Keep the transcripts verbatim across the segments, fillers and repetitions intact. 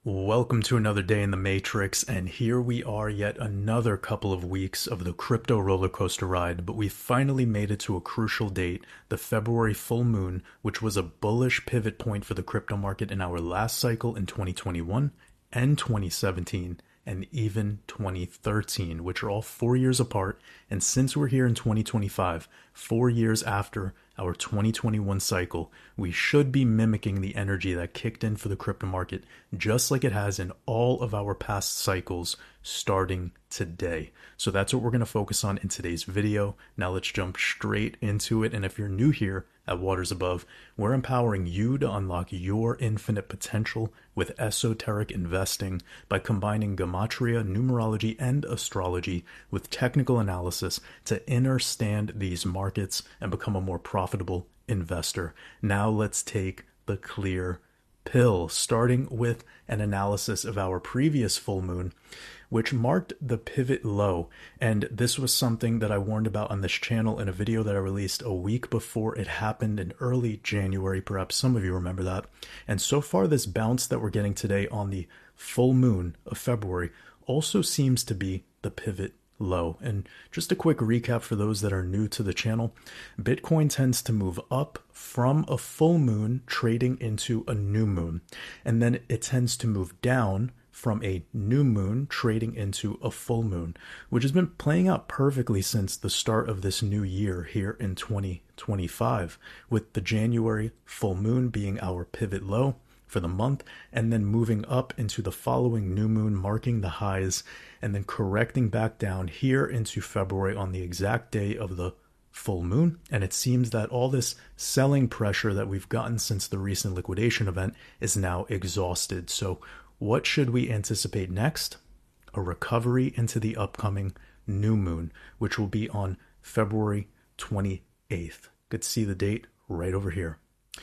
Welcome to another day in the Matrix, and here we are yet another couple of weeks of the crypto roller coaster ride, but we finally made it to a crucial date, the February full moon, which was a bullish pivot point for the crypto market in our last cycle in twenty twenty-one and twenty seventeen, and even twenty thirteen, which are all four years apart, and since we're here in twenty twenty-five, four years after our twenty twenty-one cycle, we should be mimicking the energy that kicked in for the crypto market, just like it has in all of our past cycles starting today. So that's what we're going to focus on in today's video. Now let's jump straight into it. And if you're new here at Waters Above, we're empowering you to unlock your infinite potential with esoteric investing by combining gematria, numerology, and astrology with technical analysis to understand these markets and become a more profitable investor. Now let's take the clear pill, starting with an analysis of our previous full moon, which marked the pivot low. And this was something that I warned about on this channel in a video that I released a week before it happened in early January. Perhaps some of you remember that. And so far, this bounce that we're getting today on the full moon of February also seems to be the pivot low. And just a quick recap for those that are new to the channel, Bitcoin tends to move up from a full moon trading into a new moon, and then it tends to move down from a new moon trading into a full moon, which has been playing out perfectly since the start of this new year here in twenty twenty-five, with the January full moon being our pivot low for the month, and then moving up into the following new moon, marking the highs, and then correcting back down here into February on the exact day of the full moon. And it seems that all this selling pressure that we've gotten since the recent liquidation event is now exhausted. So what should we anticipate next? A recovery into the upcoming new moon, which will be on February twenty-eighth. Good to see the date right over here.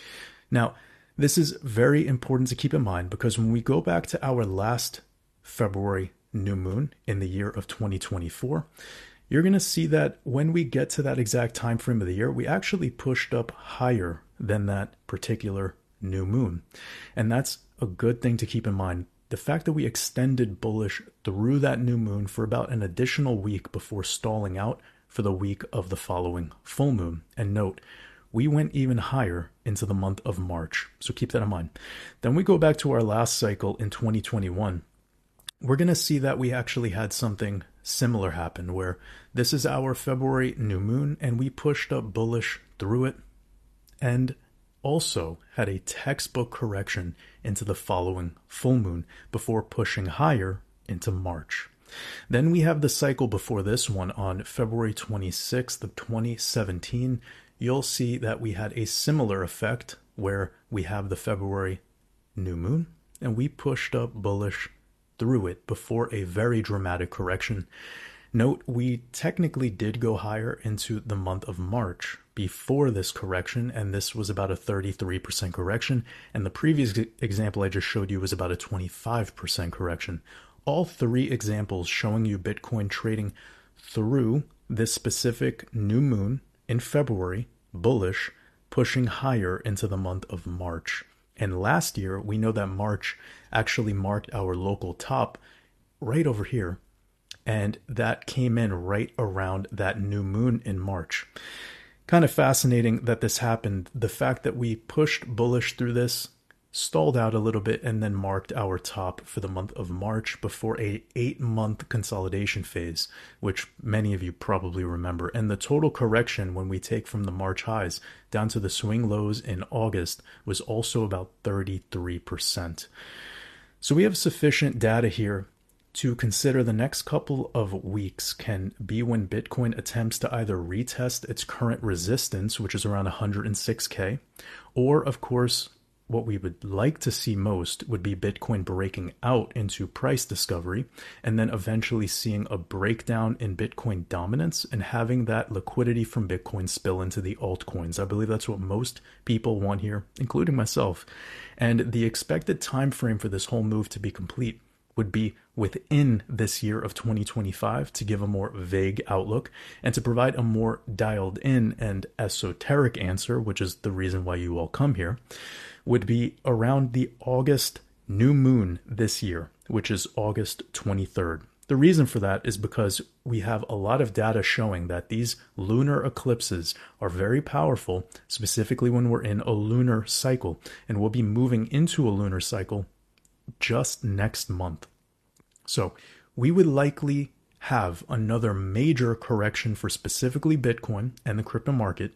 Now, this is very important to keep in mind because when we go back to our last February new moon in the year of twenty twenty-four, you're going to see that when we get to that exact time frame of the year, we actually pushed up higher than that particular new moon. And that's a good thing to keep in mind. The fact that we extended bullish through that new moon for about an additional week before stalling out for the week of the following full moon. And note, we went even higher into the month of March. So keep that in mind. Then we go back to our last cycle in twenty twenty-one. We're going to see that we actually had something similar happen where this is our February new moon and we pushed up bullish through it and also had a textbook correction into the following full moon before pushing higher into March. Then we have the cycle before this one on February twenty-sixth of twenty seventeen. You'll see that we had a similar effect where we have the February new moon and we pushed up bullish through it before a very dramatic correction. Note, we technically did go higher into the month of March before this correction, and this was about a thirty-three percent correction, and the previous example I just showed you was about a twenty-five percent correction. All three examples showing you Bitcoin trading through this specific new moon in February, bullish, pushing higher into the month of March. And last year, we know that March actually marked our local top right over here. And that came in right around that new moon in March. Kind of fascinating that this happened. The fact that we pushed bullish through this, stalled out a little bit, and then marked our top for the month of March before a eight-month consolidation phase, which many of you probably remember. And the total correction when we take from the March highs down to the swing lows in August was also about thirty-three percent. So we have sufficient data here to consider the next couple of weeks can be when Bitcoin attempts to either retest its current resistance, which is around one hundred six K, or of course, what we would like to see most would be Bitcoin breaking out into price discovery and then eventually seeing a breakdown in Bitcoin dominance and having that liquidity from Bitcoin spill into the altcoins. I believe that's what most people want here, including myself. And the expected time frame for this whole move to be complete would be within this year of twenty twenty-five to give a more vague outlook and to provide a more dialed in and esoteric answer, which is the reason why you all come here, would be around the August new moon this year, which is August twenty-third. The reason for that is because we have a lot of data showing that these lunar eclipses are very powerful, specifically when we're in a lunar cycle, and we'll be moving into a lunar cycle just next month. So we would likely have another major correction for specifically Bitcoin and the crypto market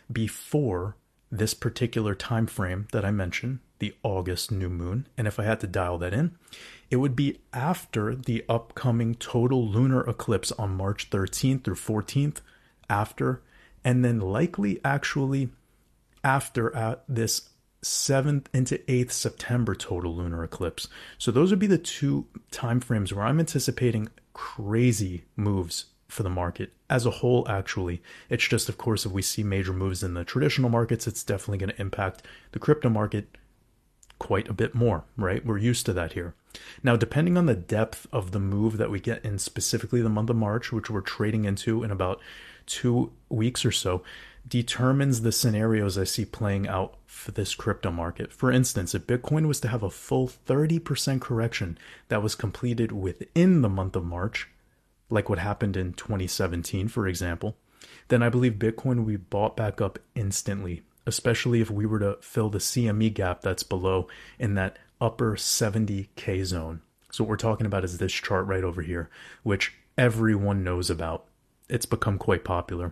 before this particular time frame that I mentioned, the August new moon. And if I had to dial that in, it would be after the upcoming total lunar eclipse on March thirteenth through fourteenth, after, and then likely actually after at this seventh into eighth September total lunar eclipse. So those would be the two time frames where I'm anticipating crazy moves for the market as a whole. Actually, it's just, of course, if we see major moves in the traditional markets, it's definitely going to impact the crypto market quite a bit more, right? We're used to that here. Now, depending on the depth of the move that we get in specifically the month of March, which we're trading into in about two weeks or so, determines the scenarios I see playing out for this crypto market. For instance, if Bitcoin was to have a full thirty percent correction that was completed within the month of March, like what happened in twenty seventeen, for example, then I believe Bitcoin will be bought back up instantly, especially if we were to fill the C M E gap that's below in that upper seventy K zone. So what we're talking about is this chart right over here, which everyone knows about. It's become quite popular.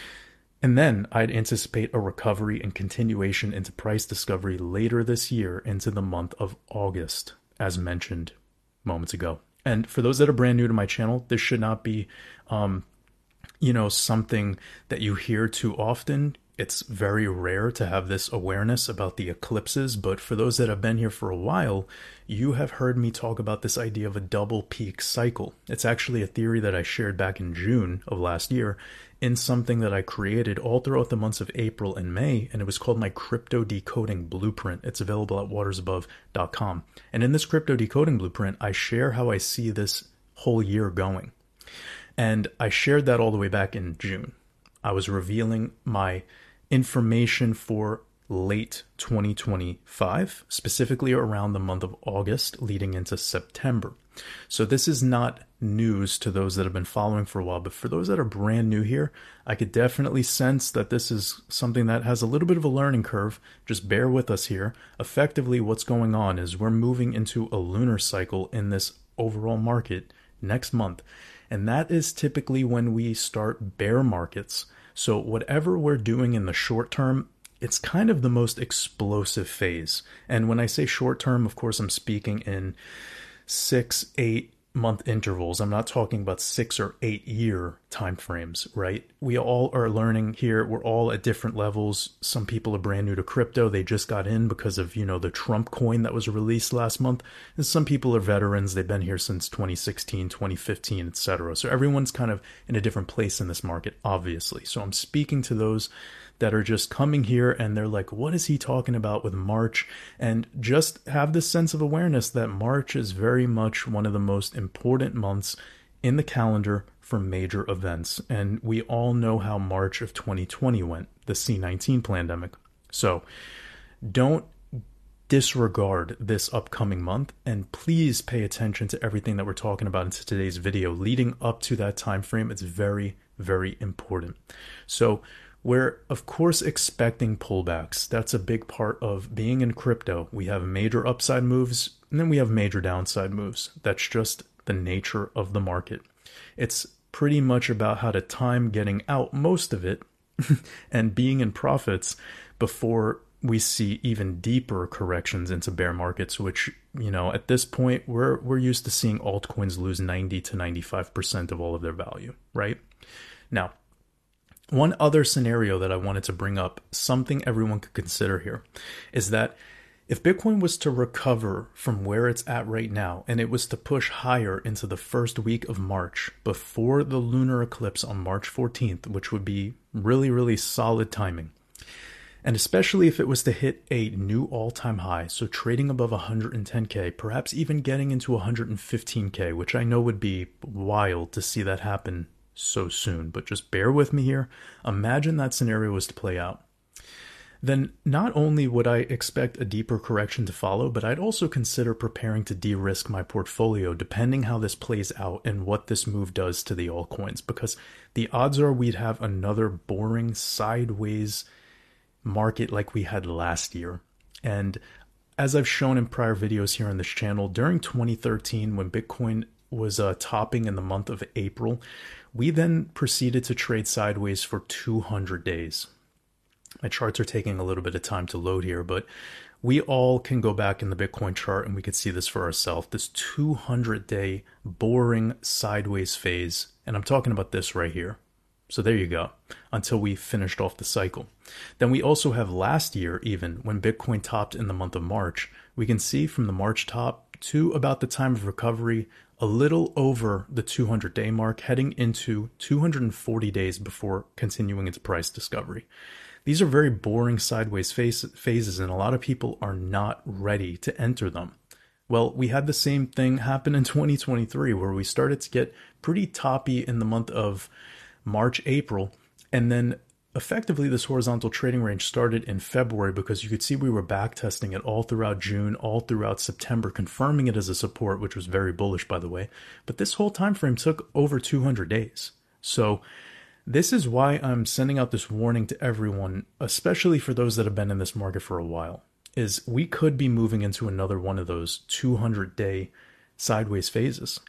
And then I'd anticipate a recovery and continuation into price discovery later this year into the month of August, as mentioned moments ago. And for those that are brand new to my channel, this should not be, um, you know, something that you hear too often. It's very rare to have this awareness about the eclipses, but for those that have been here for a while, you have heard me talk about this idea of a double peak cycle. It's actually a theory that I shared back in June of last year in something that I created all throughout the months of April and May, and it was called my Crypto Decoding Blueprint. It's available at waters above dot com. And in this Crypto Decoding Blueprint, I share how I see this whole year going. And I shared that all the way back in June. I was revealing my information for late twenty twenty-five, specifically around the month of August leading into September. So this is not news to those that have been following for a while, but for those that are brand new here, I could definitely sense that this is something that has a little bit of a learning curve. Just bear with us here. Effectively, what's going on is we're moving into a lunar cycle in this overall market next month, and that is typically when we start bear markets. So whatever we're doing in the short term, it's kind of the most explosive phase. And when I say short term, of course, I'm speaking in six, eight month intervals. I'm not talking about six or eight year time frames, right? We all are learning here. We're all at different levels. Some people are brand new to crypto. They just got in because of, you know, the Trump coin that was released last month. And some people are veterans. They've been here since twenty sixteen, twenty fifteen, et cetera. So everyone's kind of in a different place in this market, obviously. So I'm speaking to those that are just coming here and they're like, what is he talking about with March? And just have this sense of awareness that March is very much one of the most important months in the calendar for major events. And we all know how March of twenty twenty went, the C nineteen pandemic. So don't disregard this upcoming month, and please pay attention to everything that we're talking about in today's video leading up to that time frame. It's very, very important. So we're, of course, expecting pullbacks. That's a big part of being in crypto. We have major upside moves, and then we have major downside moves. That's just the nature of the market. It's pretty much about how to time getting out most of it and being in profits before we see even deeper corrections into bear markets, which, you know, at this point, we're we're used to seeing altcoins lose ninety to ninety-five percent of all of their value, right? Now, one other scenario that I wanted to bring up, something everyone could consider here, is that if Bitcoin was to recover from where it's at right now, and it was to push higher into the first week of March before the lunar eclipse on March fourteenth, which would be really, really solid timing, and especially if it was to hit a new all-time high, so trading above one hundred ten K, perhaps even getting into one hundred fifteen K, which I know would be wild to see that happen so soon, but just bear with me here. Imagine that scenario was to play out. then not only would I expect a deeper correction to follow, but I'd also consider preparing to de-risk my portfolio depending how this plays out and what this move does to the altcoins, because the odds are we'd have another boring sideways market like we had last year. And as I've shown in prior videos here on this channel, during twenty thirteen, when Bitcoin was uh, topping in the month of April, we then proceeded to trade sideways for two hundred days. My charts are taking a little bit of time to load here, but we all can go back in the Bitcoin chart and we could see this for ourselves. This two hundred day boring sideways phase. And I'm talking about this right here. So there you go, until we finished off the cycle. Then we also have last year, even when Bitcoin topped in the month of March, we can see from the March top to about the time of recovery, a little over the two hundred day mark, heading into two hundred forty days before continuing into price discovery. These are very boring sideways phase, phases, and a lot of people are not ready to enter them. Well, we had the same thing happen in twenty twenty-three, where we started to get pretty toppy in the month of March, April, and then effectively this horizontal trading range started in February, because you could see we were back testing it all throughout June, all throughout September, confirming it as a support, which was very bullish, by the way. But this whole time frame took over two hundred days. So this is why I'm sending out this warning to everyone, especially for those that have been in this market for a while, is we could be moving into another one of those two hundred day sideways phases.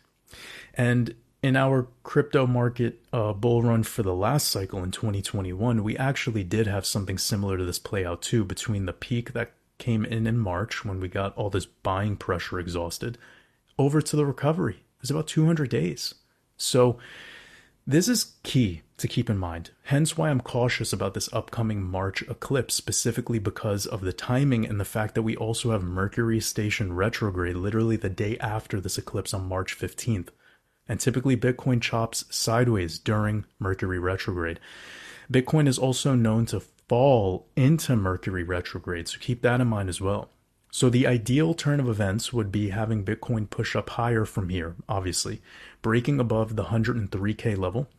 And in our crypto market uh, bull run for the last cycle in twenty twenty-one, we actually did have something similar to this play out too, between the peak that came in in March when we got all this buying pressure exhausted, over to the recovery. It was about two hundred days. So this is key to keep in mind. Hence why I'm cautious about this upcoming March eclipse, specifically because of the timing and the fact that we also have Mercury station retrograde literally the day after this eclipse on March fifteenth. And typically Bitcoin chops sideways during Mercury retrograde. Bitcoin is also known to fall into Mercury retrograde, so keep that in mind as well. So the ideal turn of events would be having Bitcoin push up higher from here, obviously, breaking above the one hundred three K level.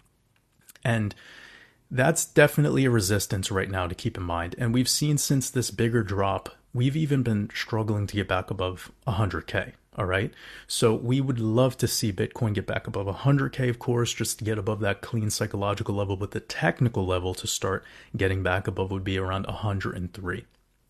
And that's definitely a resistance right now to keep in mind. And we've seen since this bigger drop, we've even been struggling to get back above one hundred K. All right. So we would love to see Bitcoin get back above one hundred K, of course, just to get above that clean psychological level. But the technical level to start getting back above would be around one hundred three.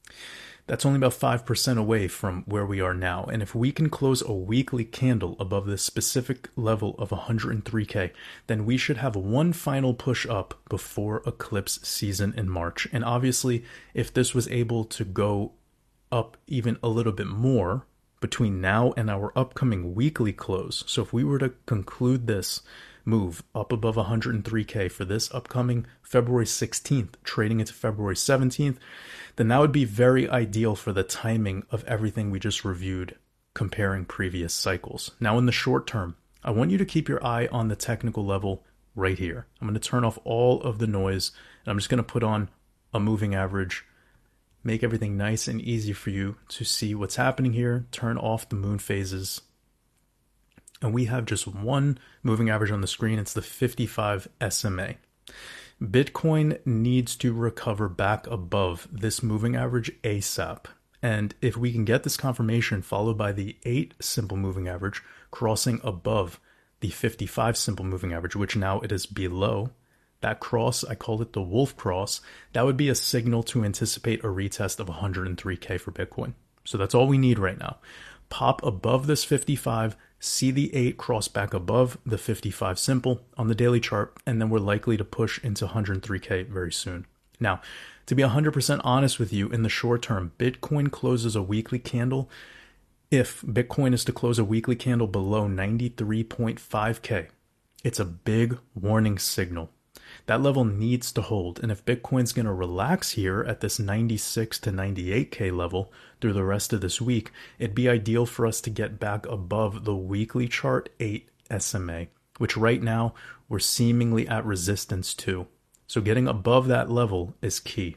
That's only about five percent away from where we are now. And if we can close a weekly candle above this specific level of one hundred three K, then we should have one final push up before eclipse season in March. And obviously, if this was able to go up even a little bit more between now and our upcoming weekly close, so if we were to conclude this move up above one hundred three K for this upcoming February sixteenth, trading into February seventeenth, then that would be very ideal for the timing of everything we just reviewed, comparing previous cycles. Now in the short term, I want you to keep your eye on the technical level right here. I'm going to turn off all of the noise, and I'm just going to put on a moving average, make everything nice and easy for you to see what's happening here, turn off the moon phases. And we have just one moving average on the screen. It's the fifty-five S M A. Bitcoin needs to recover back above this moving average ASAP. And if we can get this confirmation followed by the eight simple moving average crossing above the fifty-five simple moving average, which now it is below, that cross, I call it the wolf cross, that would be a signal to anticipate a retest of one hundred three K for Bitcoin. So that's all we need right now. Pop above this fifty-five, see the eight cross back above the fifty-five simple on the daily chart, and then we're likely to push into one hundred three K very soon. Now, to be one hundred percent honest with you, in the short term, Bitcoin closes a weekly candle. If Bitcoin is to close a weekly candle below ninety-three point five K, it's a big warning signal. That level needs to hold, and if Bitcoin's going to relax here at this ninety-six to ninety-eight K level through the rest of this week, it'd be ideal for us to get back above the weekly chart eight S M A, which right now we're seemingly at resistance to. So getting above that level is key.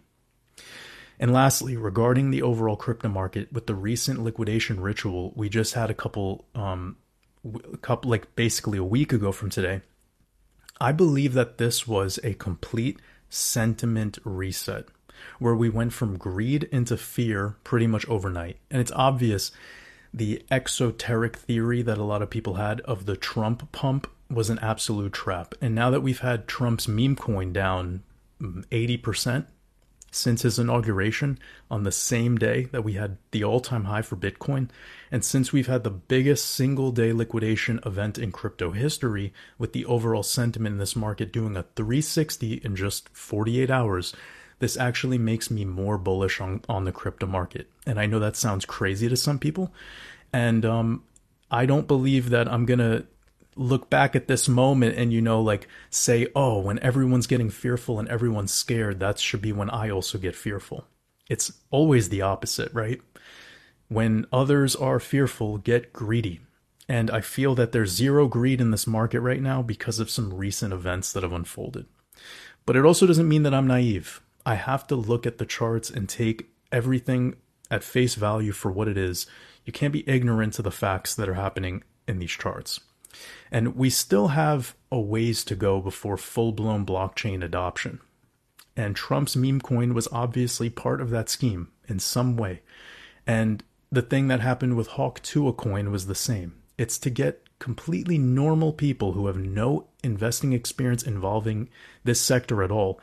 And lastly, regarding the overall crypto market, with the recent liquidation ritual we just had a couple, um, a couple like basically a week ago from today, I believe that this was a complete sentiment reset. where we went from greed into fear pretty much overnight. And it's obvious the exoteric theory that a lot of people had of the Trump pump was an absolute trap. And now that we've had Trump's meme coin down eighty percent since his inauguration on the same day that we had the all-time high for Bitcoin, and since we've had the biggest single-day liquidation event in crypto history, with the overall sentiment in this market doing a three sixty in just forty-eight hours, this actually makes me more bullish on, on the crypto market. And I know that sounds crazy to some people, and um, I don't believe that I'm going to look back at this moment and, you know, like say, oh, when everyone's getting fearful and everyone's scared, that should be when I also get fearful. It's always the opposite, right? When others are fearful, get greedy. And I feel that there's zero greed in this market right now because of some recent events that have unfolded. But it also doesn't mean that I'm naive. I have to look at the charts and take everything at face value for what it is. You can't be ignorant to the facts that are happening in these charts. And we still have a ways to go before full-blown blockchain adoption. And Trump's meme coin was obviously part of that scheme in some way. And the thing that happened with Hawk Tuah coin was the same. It's to get completely normal people who have no investing experience involving this sector at all,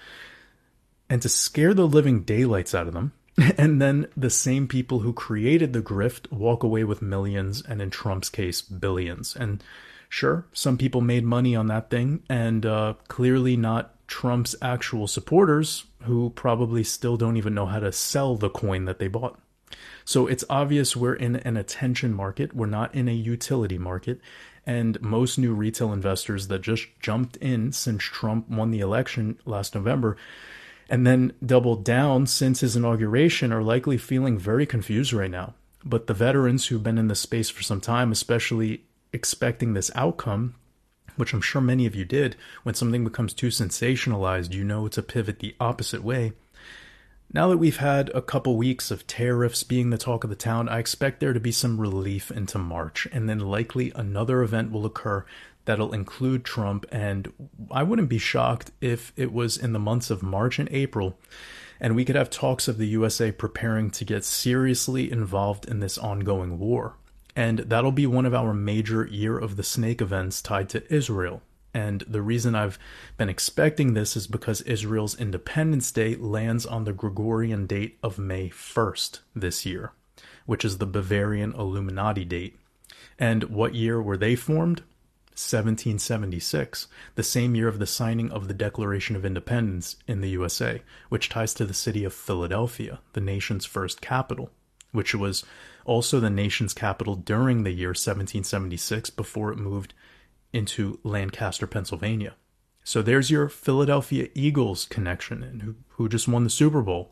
and to scare the living daylights out of them. And then the same people who created the grift walk away with millions, and in Trump's case, billions. And sure, some people made money on that thing, and uh, clearly not Trump's actual supporters, who probably still don't even know how to sell the coin that they bought. So it's obvious we're in an attention market. We're not in a utility market. And most new retail investors that just jumped in since Trump won the election last November and then doubled down since his inauguration are likely feeling very confused right now. But the veterans who've been in the space for some time, especially expecting this outcome, which I'm sure many of you did, when something becomes too sensationalized, you know to pivot the opposite way. Now that we've had a couple weeks of tariffs being the talk of the town, I expect there to be some relief into March, and then likely another event will occur that'll include Trump, and I wouldn't be shocked if it was in the months of March and April, and we could have talks of the U S A preparing to get seriously involved in this ongoing war. And that'll be one of our major Year of the Snake events tied to Israel. And the reason I've been expecting this is because Israel's Independence Day lands on the Gregorian date of May first this year, which is the Bavarian Illuminati date. And what year were they formed? seventeen seventy-six, the same year of the signing of the Declaration of Independence in the U S A, which ties to the city of Philadelphia, the nation's first capital, which was also the nation's capital during the year seventeen seventy-six before it moved into Lancaster, Pennsylvania. So there's your Philadelphia Eagles connection, and who, who just won the Super Bowl.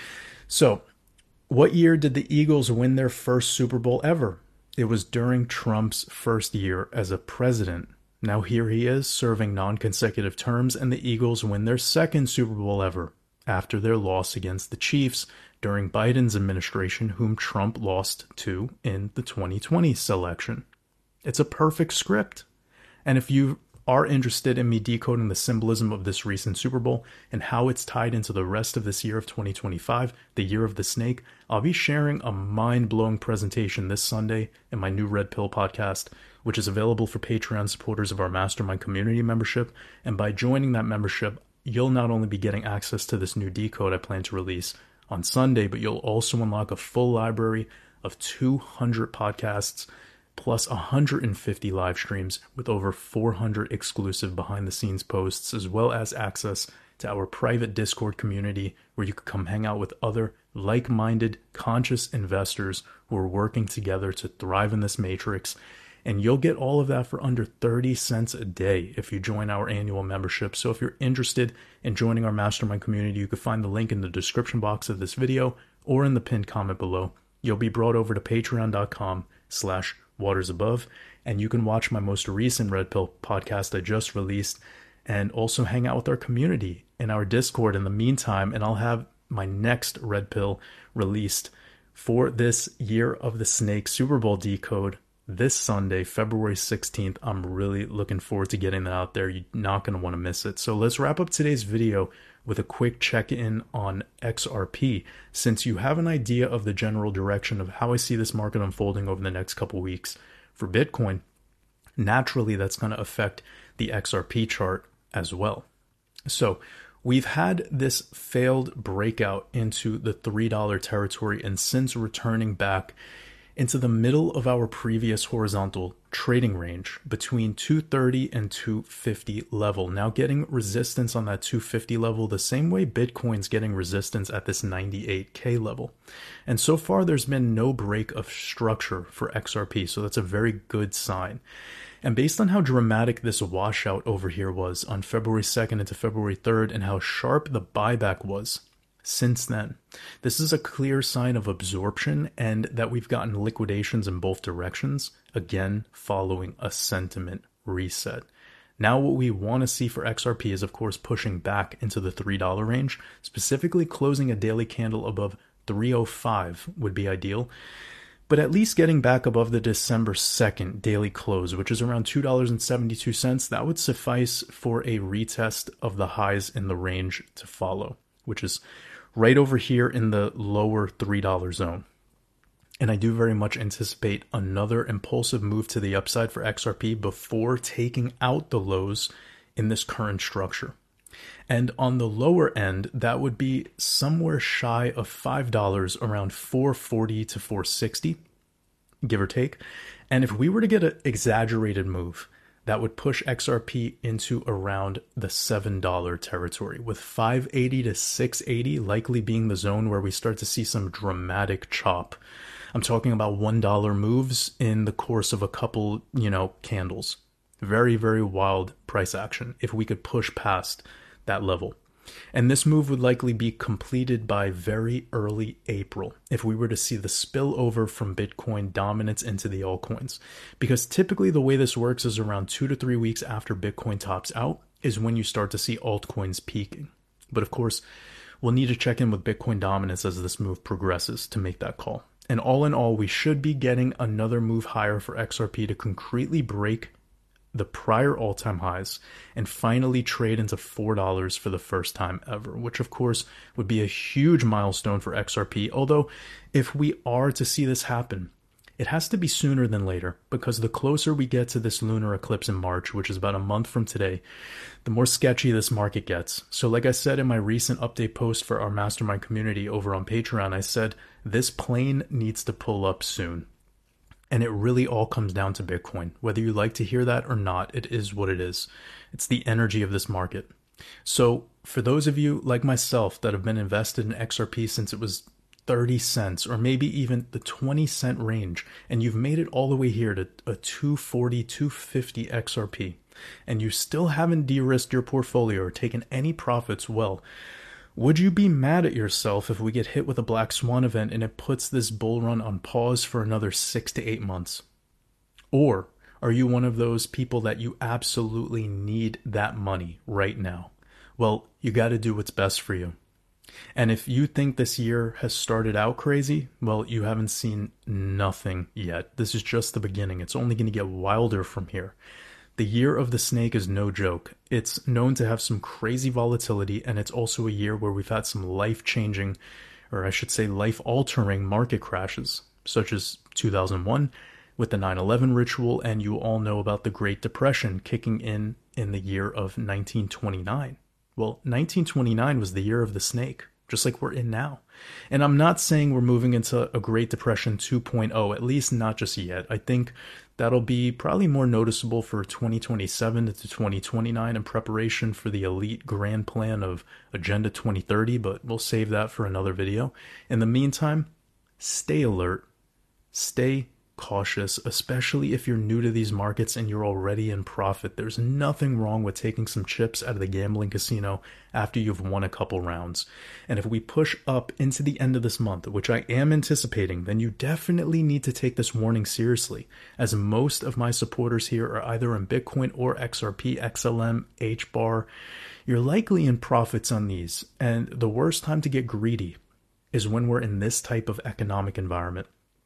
So what year did the Eagles win their first Super Bowl ever? It was during Trump's first year as a president. Now here he is serving non-consecutive terms, and the Eagles win their second Super Bowl ever after their loss against the Chiefs during Biden's administration, whom Trump lost to in the twenty twenty selection. It's a perfect script. And if you are interested in me decoding the symbolism of this recent Super Bowl and how it's tied into the rest of this year of twenty twenty-five, the Year of the Snake, I'll be sharing a mind-blowing presentation this Sunday in my new Red Pill podcast, which is available for Patreon supporters of our Mastermind community membership. And by joining that membership, you'll not only be getting access to this new decode I plan to release on Sunday, but you'll also unlock a full library of two hundred podcasts plus one hundred fifty live streams with over four hundred exclusive behind-the-scenes posts, as well as access to our private Discord community where you could come hang out with other like-minded, conscious investors who are working together to thrive in this matrix. And you'll get all of that for under thirty cents a day if you join our annual membership. So if you're interested in joining our Mastermind community, you can find the link in the description box of this video or in the pinned comment below. You'll be brought over to patreon.com slash waters above, and you can watch my most recent Red Pill podcast I just released and also hang out with our community in our Discord in the meantime. And I'll have my next Red Pill released for this Year of the Snake Super Bowl decode this Sunday, February sixteenth. I'm really looking forward to getting that out there. You're not going to want to miss it. So let's wrap up today's video with a quick check-in on X R P, since you have an idea of the general direction of how I see this market unfolding over the next couple weeks. For Bitcoin, naturally that's going to affect the X R P chart as well. So we've had this failed breakout into the three dollar territory, and since returning back into the middle of our previous horizontal trading range between two thirty and two fifty level. Now getting resistance on that two fifty level the same way Bitcoin's getting resistance at this ninety-eight K level. And so far there's been no break of structure for X R P, so that's a very good sign. And based on how dramatic this washout over here was on February second into February third and how sharp the buyback was since then, this is a clear sign of absorption and that we've gotten liquidations in both directions, again following a sentiment reset. Now what we want to see for X R P is of course pushing back into the three dollar range, specifically closing a daily candle above three oh five would be ideal, but at least getting back above the December second daily close, which is around two dollars and seventy-two cents. That would suffice for a retest of the highs in the range to follow, which is right over here in the lower three dollar zone. And I do very much anticipate another impulsive move to the upside for X R P before taking out the lows in this current structure. And on the lower end, that would be somewhere shy of five dollars, around four forty to four sixty, give or take. And if we were to get an exaggerated move, that would push X R P into around the seven dollar territory, with five eighty to six eighty likely being the zone where we start to see some dramatic chop. I'm talking about one dollar moves in the course of a couple, you know, candles. Very, very wild price action if we could push past that level. And this move would likely be completed by very early April if we were to see the spillover from Bitcoin dominance into the altcoins. Because typically the way this works is around two to three weeks after Bitcoin tops out is when you start to see altcoins peaking. But of course, we'll need to check in with Bitcoin dominance as this move progresses to make that call. And all in all, we should be getting another move higher for X R P to concretely break the prior all-time highs and finally trade into four dollars for the first time ever, which of course would be a huge milestone for X R P. Although if we are to see this happen, it has to be sooner than later, because the closer we get to this lunar eclipse in March, which is about a month from today, the more sketchy this market gets. So like I said in my recent update post for our mastermind community over on Patreon, I said this plane needs to pull up soon. And it really all comes down to Bitcoin. Whether you like to hear that or not, it is what it is. It's the energy of this market. So for those of you like myself that have been invested in X R P since it was thirty cents or maybe even the twenty cent range, and you've made it all the way here to a two forty, two fifty X R P, and you still haven't de-risked your portfolio or taken any profits, well, would you be mad at yourself if we get hit with a black swan event and it puts this bull run on pause for another six to eight months? Or are you one of those people that you absolutely need that money right now? Well, you got to do what's best for you. And if you think this year has started out crazy, well, you haven't seen nothing yet. This is just the beginning. It's only going to get wilder from here. The year of the snake is no joke. It's known to have some crazy volatility, and it's also a year where we've had some life-changing, or I should say life-altering market crashes, such as two thousand one with the nine eleven ritual, and you all know about the Great Depression kicking in in the year of nineteen twenty-nine. Well, nineteen twenty-nine was the year of the snake, just like we're in now. And I'm not saying we're moving into a Great Depression two point oh, at least not just yet. I think that'll be probably more noticeable for twenty twenty-seven to twenty twenty-nine in preparation for the elite grand plan of Agenda twenty thirty, but we'll save that for another video. In the meantime, stay alert, stay cautious, especially if you're new to these markets and you're already in profit. There's nothing wrong with taking some chips out of the gambling casino after you've won a couple rounds. And if we push up into the end of this month, which I am anticipating, then you definitely need to take this warning seriously, as most of my supporters here are either in Bitcoin or X R P, X L M, H bar. You're likely in profits on these, and the worst time to get greedy is when we're in this type of economic environment.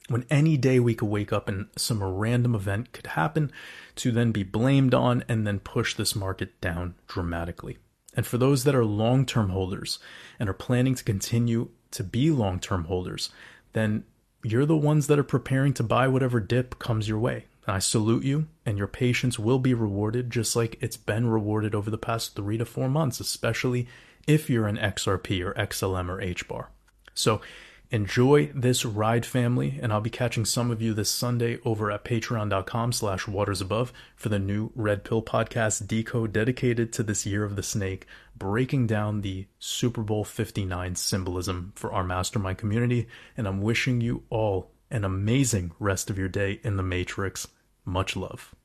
when any day we could wake up and some random event could happen to then be blamed on and then push this market down dramatically. And for those that are long-term holders and are planning to continue to be long-term holders, then you're the ones that are preparing to buy whatever dip comes your way. I salute you, and your patience will be rewarded just like it's been rewarded over the past three to four months, especially if you're an X R P or X L M or H bar. So enjoy this ride, family, and I'll be catching some of you this Sunday over at patreon.com slash watersabove for the new Red Pill Podcast Decode dedicated to this year of the snake, breaking down the Super Bowl fifty-nine symbolism for our mastermind community. And I'm wishing you all an amazing rest of your day in the Matrix. Much love.